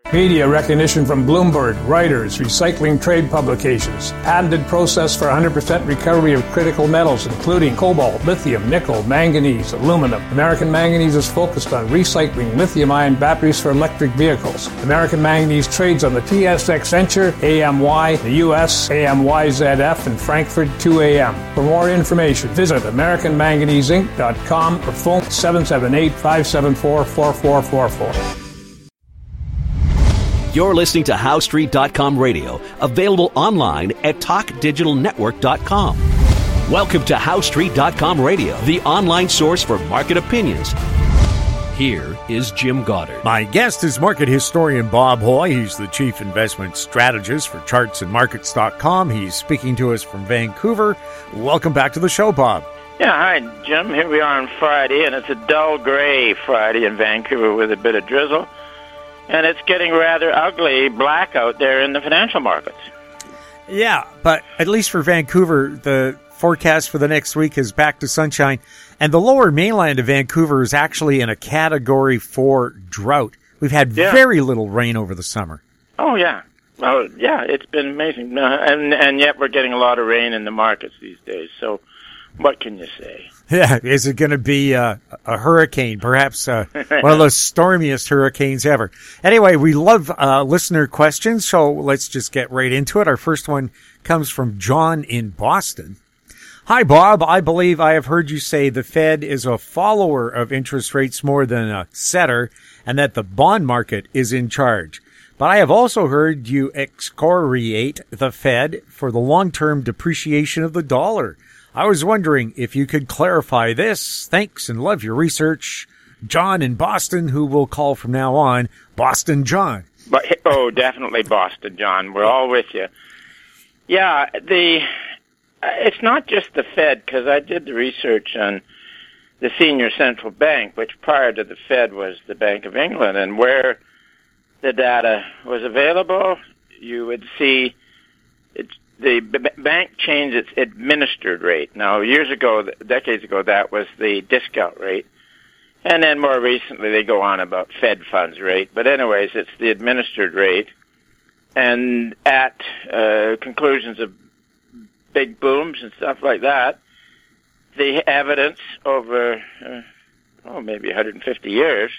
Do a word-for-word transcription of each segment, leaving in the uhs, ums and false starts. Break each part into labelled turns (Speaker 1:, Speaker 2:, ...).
Speaker 1: Media recognition from Bloomberg, Reuters, recycling trade publications. Patented process for one hundred percent recovery of critical metals, including cobalt, lithium, nickel, manganese, aluminum. American Manganese is focused on recycling lithium-ion batteries for electric vehicles. American Manganese trades on the T S X Venture, A M Y, the U S, A M Y Z F, and Frankfurt two A M. For more information, visit American Manganese Inc dot com or phone seven seven eight, five seven four, four four four four.
Speaker 2: You're listening to How Street dot com radio, available online at talk digital network dot com. Welcome to How Street dot com radio, the online source for market opinions. Here is Jim Goddard.
Speaker 3: My guest is market historian Bob Hoye. He's the chief investment strategist for charts and markets dot com. He's speaking to us from Vancouver. Welcome back to the show, Bob.
Speaker 4: Yeah, hi, Jim. Here we are on Friday, and it's a dull gray Friday in Vancouver with a bit of drizzle. And it's getting rather ugly black out there in the financial markets.
Speaker 3: Yeah, but at least for Vancouver, the forecast for the next week is back to sunshine. And the lower mainland of Vancouver is actually in a category four drought. We've had yeah. very little rain over the summer.
Speaker 4: Oh, yeah. Well, yeah, it's been amazing. Uh, and, and yet we're getting a lot of rain in the markets these days. So what can you say?
Speaker 3: Yeah, is it going to be uh, a hurricane, perhaps uh, one of the stormiest hurricanes ever? Anyway, we love uh, listener questions, so let's just get right into it. Our first one comes from John in Boston. Hi, Bob. I believe I have heard you say the Fed is a follower of interest rates more than a setter, and that the bond market is in charge. But I have also heard you excoriate the Fed for the long-term depreciation of the dollar. I was wondering if you could clarify this. Thanks and love your research. John in Boston, who will call from now on Boston John.
Speaker 4: But, oh, definitely Boston John. We're all with you. Yeah, the it's not just the Fed, because I did the research on the senior central bank, which prior to the Fed was the Bank of England, and where the data was available, you would see it's the bank changed its administered rate. Now, years ago, decades ago, that was the discount rate. And then more recently, they go on about Fed funds rate. But anyways, it's the administered rate. And at uh, conclusions of big booms and stuff like that, the evidence over, uh, oh, maybe one hundred fifty years,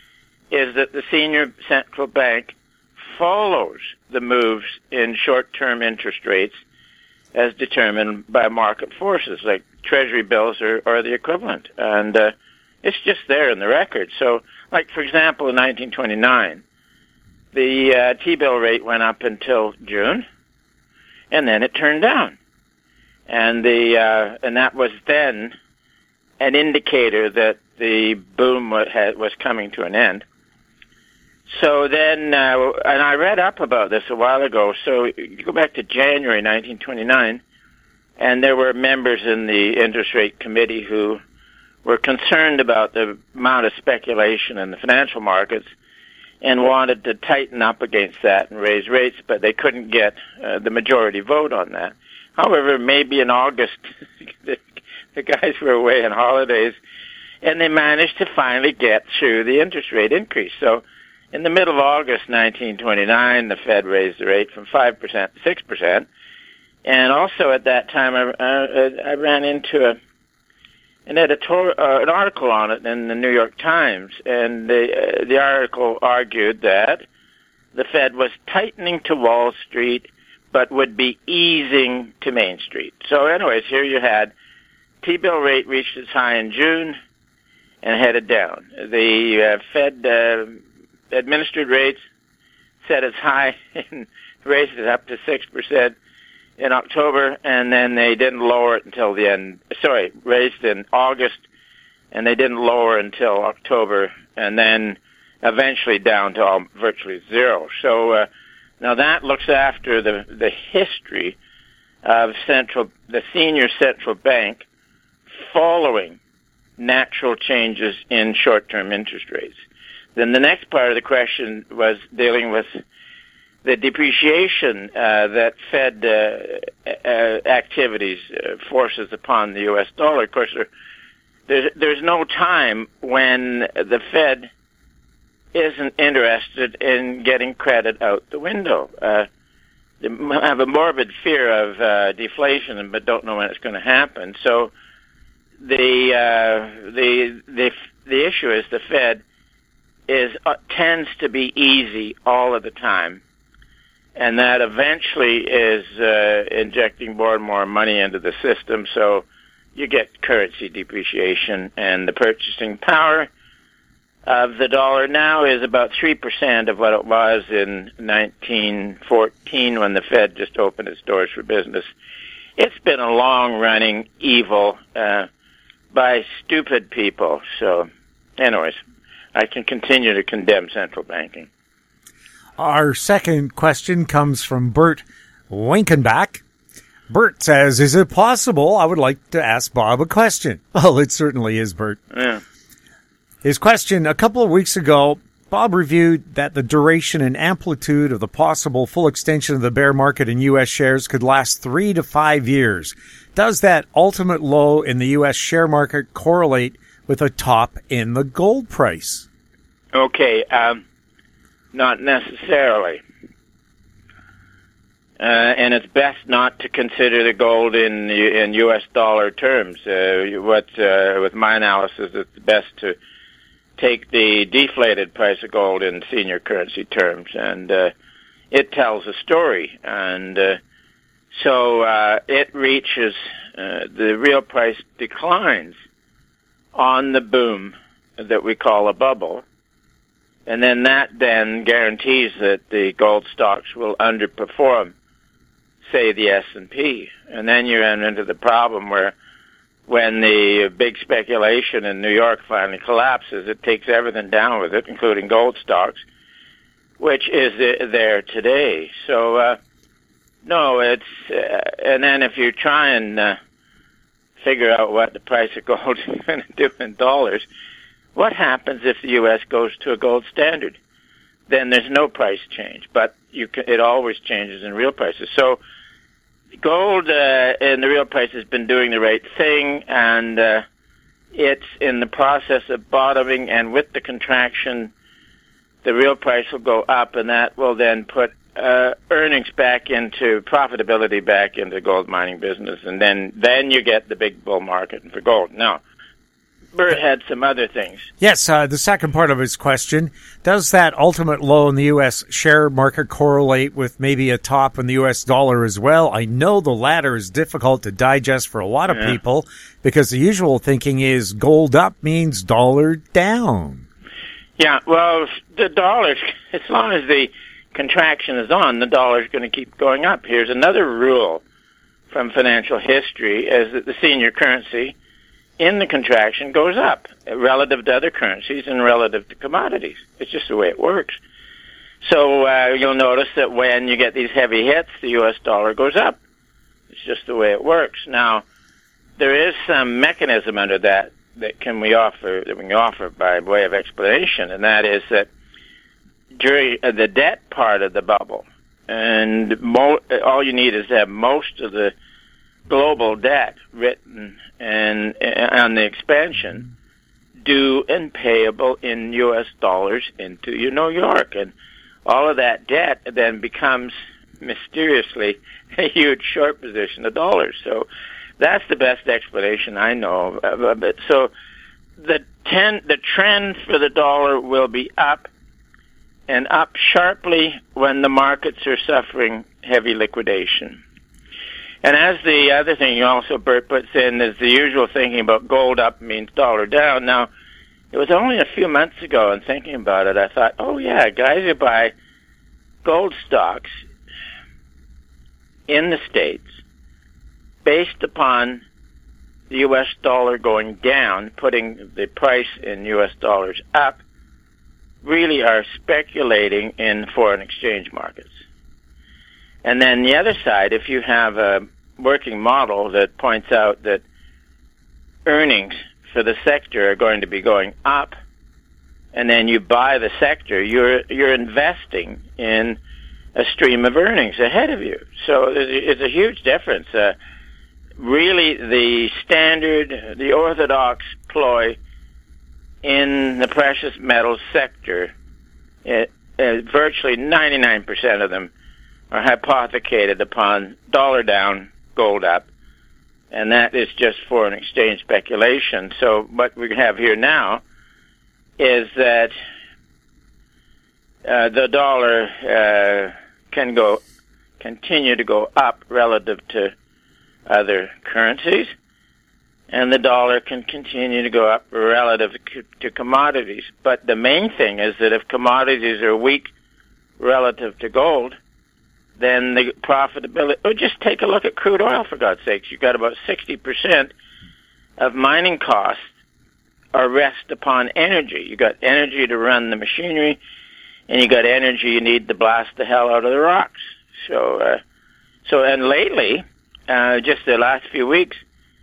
Speaker 4: is that the senior central bank follows the moves in short-term interest rates as determined by market forces, like treasury bills or, or the equivalent. And uh, it's just there in the record. So, like, for example, in nineteen twenty-nine, the uh, T-bill rate went up until June, and then it turned down. And the uh, and that was then an indicator that the boom was coming to an end. So then, uh, and I read up about this a while ago, so you go back to January nineteen twenty-nine, and there were members in the interest rate committee who were concerned about the amount of speculation in the financial markets and wanted to tighten up against that and raise rates, but they couldn't get uh, the majority vote on that. However, maybe in August, the, the guys were away on holidays, and they managed to finally get through the interest rate increase. So in the middle of August nineteen twenty-nine, the Fed raised the rate from five percent to six percent. And also at that time, I, uh, I ran into a, an editor, uh, an article on it in the New York Times, and the, uh, the article argued that the Fed was tightening to Wall Street, but would be easing to Main Street. So anyways, here you had T-bill rate reached its high in June and headed down. The uh, Fed uh, administered rates set its high and raised it up to six percent in October, and then they didn't lower it until the end, sorry, raised in August, and they didn't lower until October, and then eventually down to all, virtually zero. So uh, now that looks after the the history of central, the senior central bank following natural changes in short-term interest rates. Then the next part of the question was dealing with the depreciation uh, that Fed uh, uh, activities uh, forces upon the U S dollar. Of course, there, there's, there's no time when the Fed isn't interested in getting credit out the window. Uh, they have a morbid fear of uh, deflation, but don't know when it's going to happen. So the uh, the the the issue is the Fed is uh, tends to be easy all of the time, and that eventually is uh, injecting more and more money into the system. So you get currency depreciation, and the purchasing power of the dollar now is about three percent of what it was in nineteen fourteen when the Fed just opened its doors for business. It's been a long-running evil uh, by stupid people. So, anyways, I can continue to condemn central banking.
Speaker 3: Our second question comes from Bert Winkenbach. Bert says, is it possible I would like to ask Bob a question? Well, it certainly is, Bert.
Speaker 4: Yeah.
Speaker 3: His question, a couple of weeks ago, Bob reviewed that the duration and amplitude of the possible full extension of the bear market in U S shares could last three to five years. Does that ultimate low in the U S share market correlate with a top in the gold price?
Speaker 4: Okay, um, not necessarily. Uh, and it's best not to consider the gold in in U S dollar terms. Uh, what uh, with my analysis, it's best to take the deflated price of gold in senior currency terms, and uh, it tells a story. And uh, so uh, it reaches uh, the real price declines on the boom that we call a bubble, and then that then guarantees that the gold stocks will underperform, say, the S and P. And then you run into the problem where when the big speculation in New York finally collapses, it takes everything down with it, including gold stocks, which is there today. So, uh, no, it's, uh, and then if you try and uh, figure out what the price of gold is going to do in dollars, what happens if the U S goes to a gold standard? Then there's no price change, but you can, it always changes in real prices. So, gold uh, in the real price has been doing the right thing, and uh, it's in the process of bottoming, and with the contraction, the real price will go up, and that will then put uh, earnings back into profitability back into the gold mining business, and then, then you get the big bull market for gold. Now, Bert had some other things.
Speaker 3: Yes, uh, the second part of his question, does that ultimate low in the U S share market correlate with maybe a top in the U S dollar as well? I know the latter is difficult to digest for a lot of yeah. people because the usual thinking is gold up means dollar down.
Speaker 4: Yeah, well, the dollar, as long as the contraction is on, the dollar is going to keep going up. Here's another rule from financial history, is that the senior currency in the contraction goes up relative to other currencies and relative to commodities. It's just the way it works. So uh, you'll notice that when you get these heavy hits, the U S dollar goes up. It's just the way it works. Now, there is some mechanism under that that can we offer that we can offer by way of explanation, and that is that during uh, the debt part of the bubble, and mo- all you need is to have most of the global debt written and on the expansion due and payable in U S dollars into New York, and all of that debt then becomes mysteriously a huge short position of dollars. So that's the best explanation I know of it. So the ten, the trend for the dollar will be up, and up sharply when the markets are suffering heavy liquidation. And as the other thing you also, Bert, puts in is the usual thinking about gold up means dollar down. Now, it was only a few months ago, and thinking about it, I thought, oh, yeah, guys who buy gold stocks in the States based upon the U S dollar going down, putting the price in U S dollars up, really are speculating in foreign exchange markets. And then the other side, if you have a working model that points out that earnings for the sector are going to be going up, and then you buy the sector, you're you're investing in a stream of earnings ahead of you. So it's a huge difference. Uh, really, the standard, the orthodox ploy in the precious metals sector it, uh, virtually ninety-nine percent of them are hypothecated upon dollar down, gold up, and that is just foreign exchange speculation. So what we have here now is that uh, the dollar uh, can go continue to go up relative to other currencies, and the dollar can continue to go up relative to commodities. But the main thing is that if commodities are weak relative to gold, then the profitability... Oh, just take a look at crude oil, for God's sakes. You've got about sixty percent of mining costs are rest upon energy. You've got energy to run the machinery, and you got energy you need to blast the hell out of the rocks. So, uh, so and lately, uh, just the last few weeks,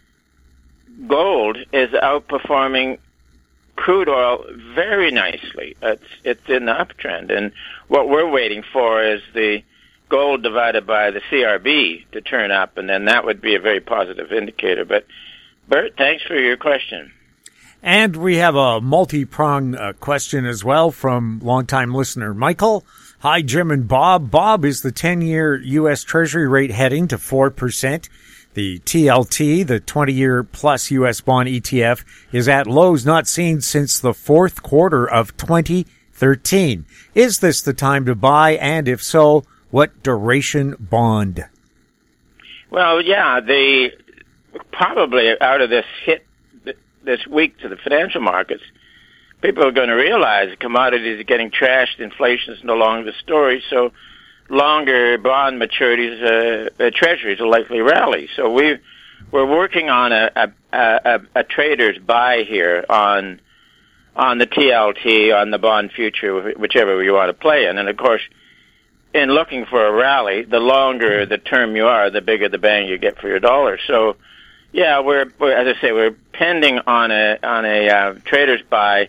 Speaker 4: gold is outperforming crude oil very nicely. It's it's in the uptrend, and what we're waiting for is the gold divided by the C R B to turn up, and then that would be a very positive indicator. But Bert, thanks for your question.
Speaker 3: And we have a multi-pronged uh, question as well from longtime listener Michael. Hi, Jim and Bob. Bob, is the ten-year U S Treasury rate heading to four percent? The T L T, the twenty-year plus U S bond E T F, is at lows not seen since the fourth quarter of twenty thirteen. Is this the time to buy? And if so, what duration bond?
Speaker 4: Well, yeah, the probably out of this hit this week to the financial markets, people are going to realize commodities are getting trashed, inflation is no longer the story, so longer bond maturities, uh, uh, treasuries will likely rally. So we, we're working on a, a, a, a trader's buy here on on the T L T, on the bond future, whichever you want to play in. And, of course, in looking for a rally, the longer the term you are, the bigger the bang you get for your dollar. So, yeah, we're, we're as I say, we're pending on a on a uh, trader's buy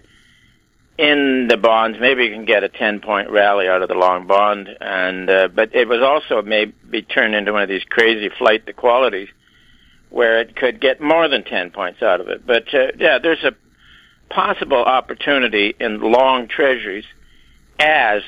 Speaker 4: in the bonds. Maybe you can get a ten-point rally out of the long bond, and uh, but it was also maybe turned into one of these crazy flight to qualities where it could get more than ten points out of it. But, uh, yeah, there's a possible opportunity in long treasuries as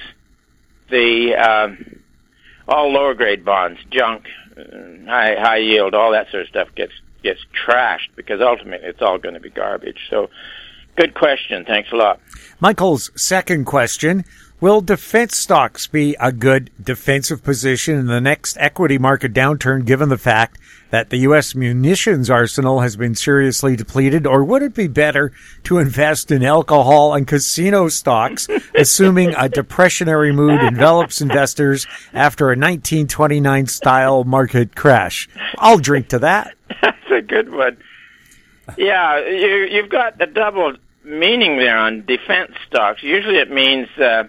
Speaker 4: the um, all lower-grade bonds, junk, uh, high, high yield, all that sort of stuff gets gets trashed, because ultimately it's all going to be garbage. So, good question. Thanks a lot.
Speaker 3: Michael's second question, will defense stocks be a good defensive position in the next equity market downturn, given the fact that the U S munitions arsenal has been seriously depleted, or would it be better to invest in alcohol and casino stocks, assuming a depressionary mood envelops investors after a nineteen twenty-nine style market crash? I'll drink to that.
Speaker 4: That's a good one. Yeah, you, you've got the double meaning there on defense stocks. Usually it means uh,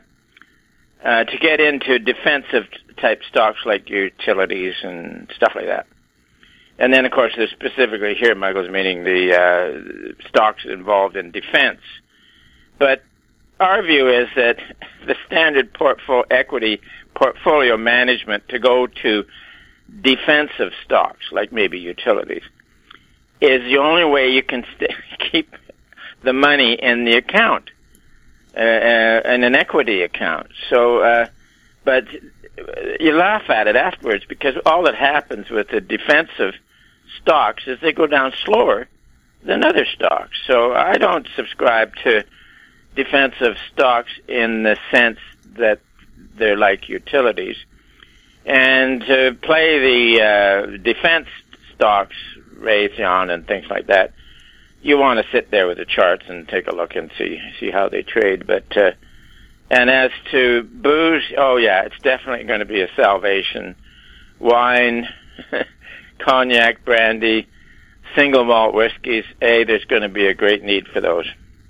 Speaker 4: uh, to get into defensive type stocks like utilities and stuff like that. And then, of course, there's specifically here, Michael's meaning the uh, stocks involved in defense. But our view is that the standard portfolio equity portfolio management to go to defensive stocks, like maybe utilities, is the only way you can st- keep the money in the account, uh, uh, in an equity account. So, uh, but you laugh at it afterwards, because all that happens with the defensive stocks is they go down slower than other stocks. So I don't subscribe to defensive stocks in the sense that they're like utilities. And to play the uh, defense stocks, Raytheon and things like that, you want to sit there with the charts and take a look and see see how they trade. But uh, and as to booze, oh yeah, it's definitely going to be a salvation. Wine, cognac, brandy, single malt whiskeys. Hey, there's going to be a great need for those.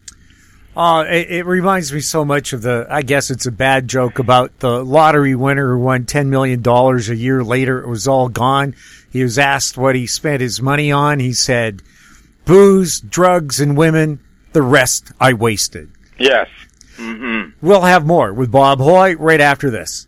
Speaker 3: Uh, it, it reminds me so much of the, I guess it's a bad joke about the lottery winner who won ten million dollars a year later. It was all gone. He was asked what he spent his money on. He said, booze, drugs, and women. The rest I wasted.
Speaker 4: Yes. Mm-hmm.
Speaker 3: We'll have more with Bob Hoye right after this.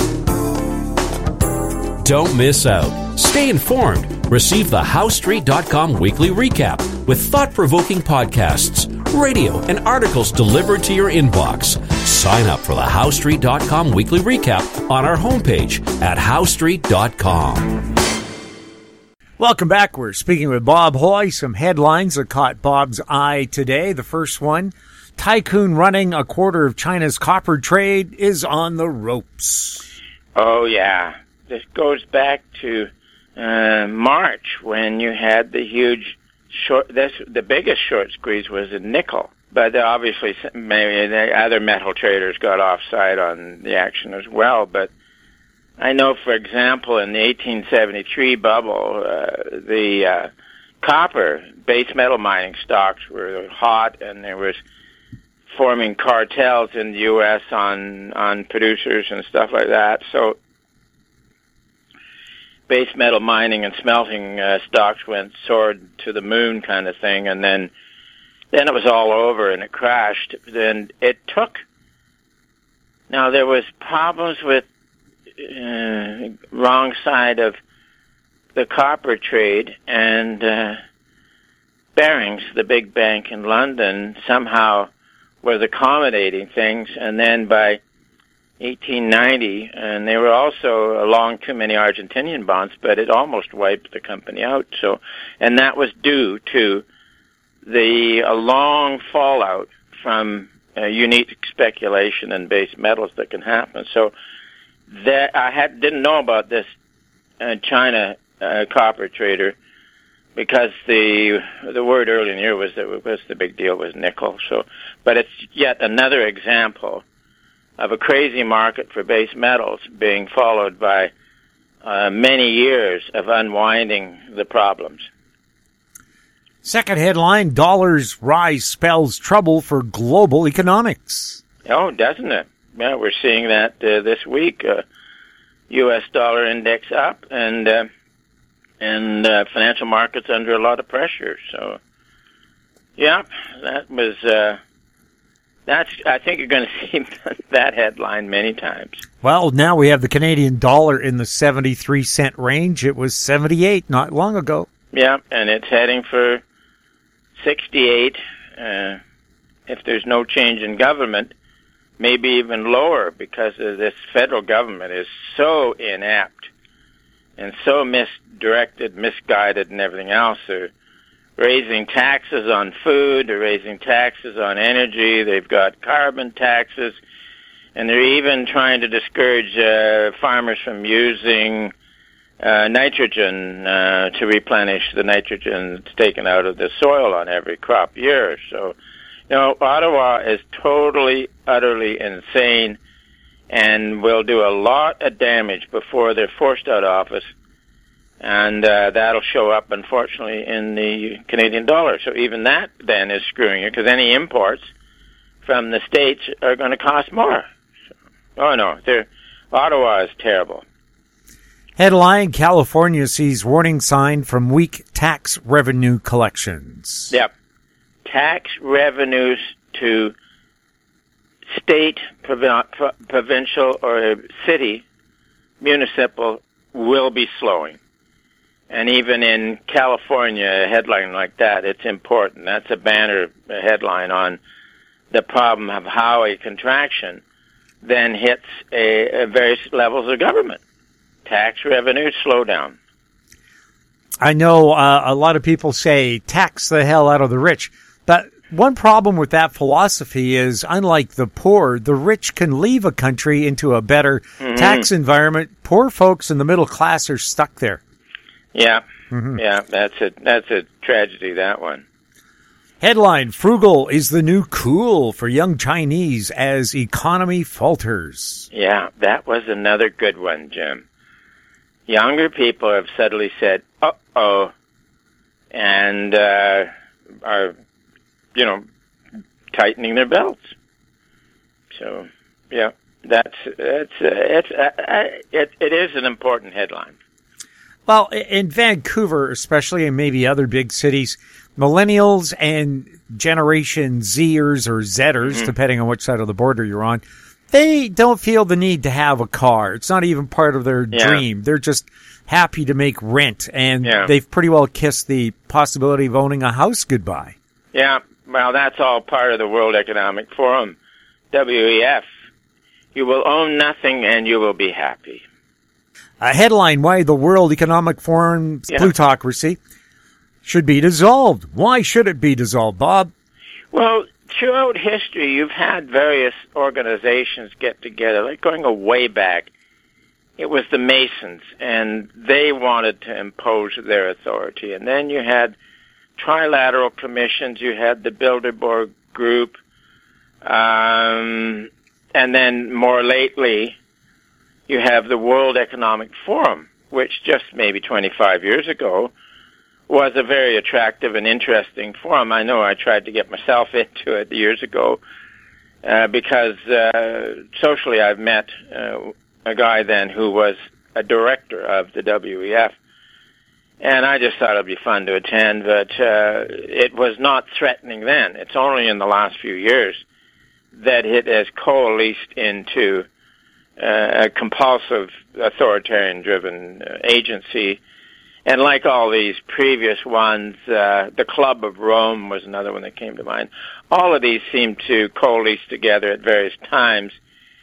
Speaker 2: Don't miss out. Stay informed. Receive the House Street dot com weekly recap with thought-provoking podcasts, radio, and articles delivered to your inbox. sign up for the How Street dot com weekly recap on our homepage at How Street dot com.
Speaker 3: Welcome back. We're speaking with Bob Hoye. Some headlines that caught Bob's eye today. The first one, tycoon running a quarter of China's copper trade is on the ropes.
Speaker 4: Oh, yeah. This goes back to uh, March when you had the huge short, this, the biggest short squeeze was in nickel. But obviously maybe the other metal traders got offside on the action as well. But I know, for example, in the eighteen seventy-three bubble, uh, the uh, copper base metal mining stocks were hot, and there was forming cartels in the U S on on producers and stuff like that. So base metal mining and smelting uh, stocks went soared to the moon, kind of thing, and then then it was all over and it crashed. Then it took. Now there was problems with uh, wrong side of the copper trade, and uh, Barings, the big bank in London, somehow was accommodating things, and then by eighteen ninety, and they were also along too many Argentinian bonds, but it almost wiped the company out. So, and that was due to the a long fallout from uh, unique speculation in base metals that can happen. So, that I had didn't know about this uh, China uh, copper trader, because the the word early in the year was that it was the big deal was nickel. So, but it's yet another example of a crazy market for base metals being followed by uh, many years of unwinding the problems.
Speaker 3: Second headline, dollars rise spells trouble for global economics.
Speaker 4: Oh, doesn't it? Yeah, we're seeing that uh, this week. Uh, U S dollar index up, and uh, and uh, financial markets under a lot of pressure. So, yeah, that was. Uh, that's. I think you're going to see that headline many times.
Speaker 3: Well, now we have the Canadian dollar in the seventy-three cent range. It was seventy-eight not long ago.
Speaker 4: Yeah, and it's heading for sixty-eight. Uh, if there's no change in government, maybe even lower, because of this federal government is so inept and so misdirected, misguided, and everything else. They're raising taxes on food, they're raising taxes on energy, they've got carbon taxes, and they're even trying to discourage uh, farmers from using uh, nitrogen uh, to replenish the nitrogen that's taken out of the soil on every crop year. So, you know, Ottawa is totally, utterly insane and will do a lot of damage before they're forced out of office. And uh, that'll show up, unfortunately, in the Canadian dollar. So even that, then, is screwing you, because any imports from the States are going to cost more. So, oh, no, they're, Ottawa is terrible.
Speaker 3: Headline, California sees warning sign from weak tax revenue collections.
Speaker 4: Yep. Tax revenues to state, provi- provincial, or city, municipal, will be slowing. And even in California, a headline like that, it's important. That's a banner headline on the problem of how a contraction then hits a, a various levels of government. Tax revenues slow down.
Speaker 3: I know uh, a lot of people say tax the hell out of the rich, but one problem with that philosophy is, unlike the poor, the rich can leave a country into a better mm-hmm. tax environment. Poor folks in the middle class are stuck there.
Speaker 4: Yeah, mm-hmm. yeah, that's a that's a tragedy, that one.
Speaker 3: Headline, frugal is the new cool for young Chinese as economy falters.
Speaker 4: Yeah, that was another good one, Jim. Younger people have suddenly said, uh-oh, and uh, are, you know, tightening their belts. So, yeah, that's, that's, uh, it's, uh, it, it is an important headline.
Speaker 3: Well, in Vancouver, especially, and maybe other big cities, millennials and Generation Zers or Zers, mm-hmm. depending on which side of the border you're on, they don't feel the need to have a car. It's not even part of their yeah. dream. They're just happy to make rent, and yeah. they've pretty well kissed the possibility of owning a house goodbye.
Speaker 4: Yeah, well, that's all part of the World Economic Forum, W E F, You will own nothing, and you will be happy.
Speaker 3: A headline, why the World Economic Forum's
Speaker 4: Yeah.
Speaker 3: plutocracy should be dissolved. Why should it be dissolved, Bob?
Speaker 4: Well, throughout history, you've had various organizations get together, like going a way back. It was the Masons, and they wanted to impose their authority. And then you had trilateral commissions, you had the Bilderberg Group, um, and then more lately, you have the World Economic Forum, which just maybe twenty-five years ago was a very attractive and interesting forum. I know I tried to get myself into it years ago uh, because uh, socially I've met uh, a guy then who was a director of the W E F, and I just thought it would be fun to attend, but uh, it was not threatening then. It's only in the last few years that it has coalesced into uh, a compulsive, authoritarian-driven uh, agency. And like all these previous ones, uh, the Club of Rome was another one that came to mind. All of these seem to coalesce together at various times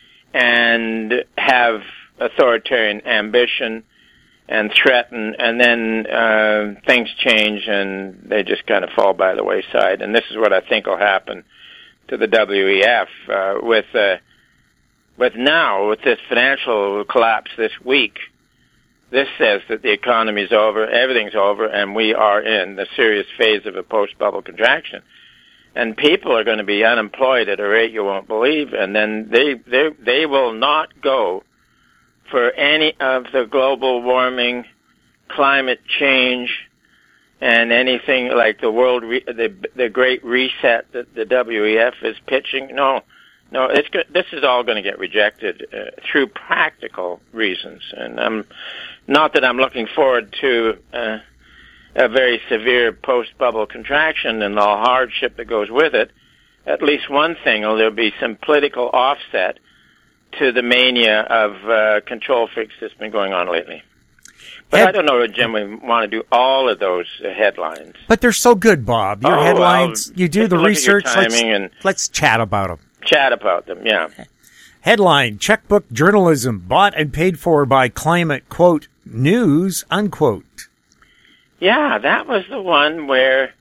Speaker 4: and have authoritarian ambition and threaten, and then uh, things change and they just kind of fall by the wayside. And this is what I think will happen to the W E F uh, with uh, with now, with this financial collapse this week. This says that the economy is over, everything's over, and we are in the serious phase of a post-bubble contraction. And people are going to be unemployed at a rate you won't believe, and then they they they will not go for any of the global warming, climate change, and anything like the world re- the the Great Reset that the W E F is pitching. No. No, it's go- this is all going to get rejected uh, through practical reasons, and um, not that I'm looking forward to uh, a very severe post-bubble contraction and the hardship that goes with it. At least one thing, there'll be some political offset to the mania of uh, control freaks that's been going on lately. But
Speaker 3: Head-
Speaker 4: I don't know, Jim, we want to do all of those uh, headlines.
Speaker 3: But they're so good, Bob. Your
Speaker 4: Oh,
Speaker 3: headlines,
Speaker 4: well,
Speaker 3: you do
Speaker 4: take
Speaker 3: the
Speaker 4: a look at your
Speaker 3: research. Let's,
Speaker 4: timing and-
Speaker 3: let's chat about them.
Speaker 4: Chat about them, yeah.
Speaker 3: Headline, checkbook journalism bought and paid for by climate, quote, news, unquote.
Speaker 4: Yeah, that was the one where,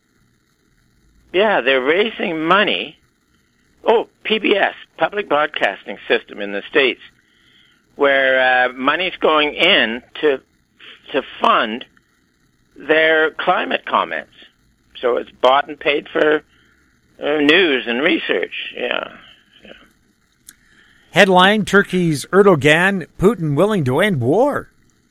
Speaker 4: yeah, they're raising money. Oh, P B S, Public Broadcasting System in the States, where uh, money's going in to to fund their climate comments. So it's bought and paid for uh, news and research, yeah. yeah.
Speaker 3: Headline, Turkey's Erdogan, Putin willing to end war.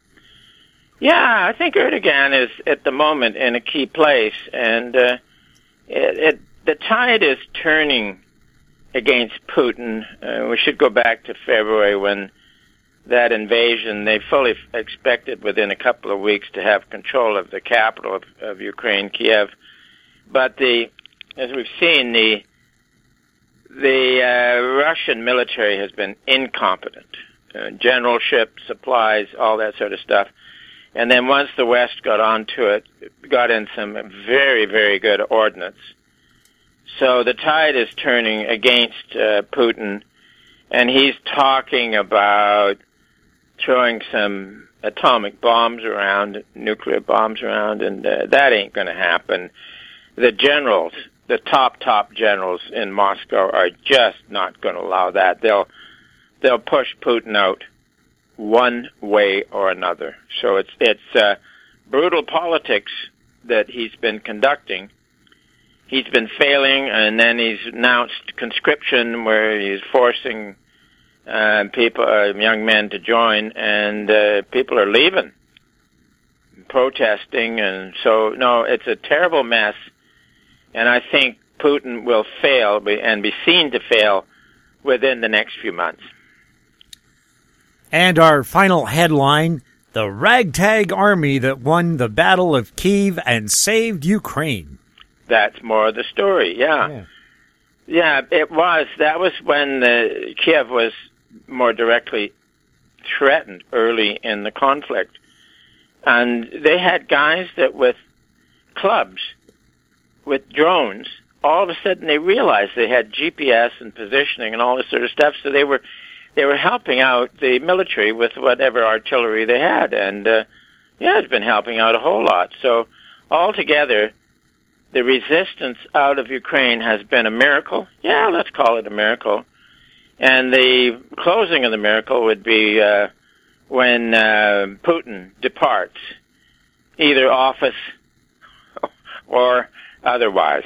Speaker 4: Yeah, I think Erdogan is at the moment in a key place, and uh, it, it, the tide is turning against Putin. Uh, we should go back to February when that invasion, they fully expected within a couple of weeks to have control of the capital of, of Ukraine, Kiev. But the, as we've seen, the the uh, Russian military has been incompetent. Uh, generalship, supplies, all that sort of stuff. And then once the West got onto it, got in some very, very good ordnance. So the tide is turning against uh, Putin, and he's talking about throwing some atomic bombs around, nuclear bombs around, and uh, that ain't going to happen. The generals, the top, top generals in Moscow are just not going to allow that. They'll they'll push Putin out one way or another. So it's it's uh, brutal politics that he's been conducting. He's been failing, and then he's announced conscription, where he's forcing uh, people, uh, young men, to join, and uh, people are leaving, protesting, and so no, it's a terrible mess. And I think Putin will fail and be seen to fail within the next few months.
Speaker 3: And our final headline, the ragtag army that won the Battle of Kyiv and saved Ukraine.
Speaker 4: That's more of the story, yeah.
Speaker 3: Yeah,
Speaker 4: yeah it was. That was when uh, Kiev was more directly threatened early in the conflict. And they had guys that with clubs, with drones, all of a sudden they realized they had G P S and positioning and all this sort of stuff, so they were they were helping out the military with whatever artillery they had. And, uh, yeah, it's been helping out a whole lot. So altogether, the resistance out of Ukraine has been a miracle. Yeah, let's call it a miracle. And the closing of the miracle would be uh, when uh, Putin departs, either office or otherwise.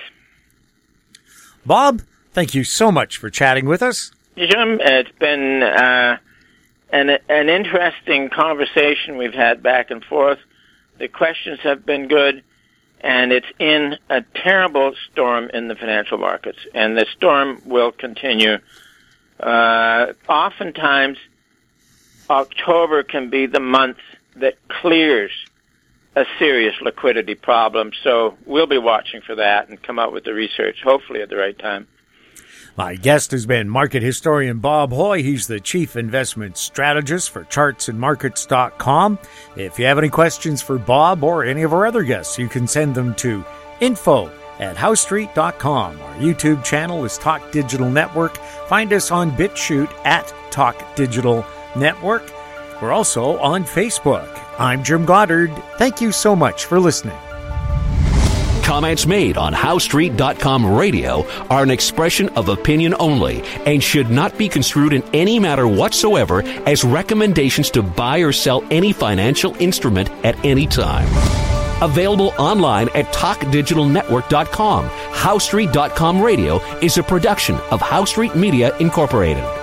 Speaker 3: Bob, thank you so much for chatting with us.
Speaker 4: Jim, it's been uh, an, an interesting conversation we've had back and forth. The questions have been good, and it's in a terrible storm in the financial markets, and the storm will continue. Uh, oftentimes, October can be the month that clears a serious liquidity problem, so we'll be watching for that and come out with the research, hopefully at the right time.
Speaker 3: My guest has been market historian Bob Hoye. He's the chief investment strategist for charts and markets dot com. If you have any questions for Bob or any of our other guests, you can send them to info at house street dot com. Our YouTube channel is Talk Digital Network. Find us on BitChute at Talk Digital Network. We're also on Facebook. I'm Jim Goddard. Thank you so much for listening.
Speaker 2: Comments made on house street dot com radio are an expression of opinion only and should not be construed in any matter whatsoever as recommendations to buy or sell any financial instrument at any time. Available online at talk digital network dot com. house street dot com radio is a production of House Street Media Incorporated.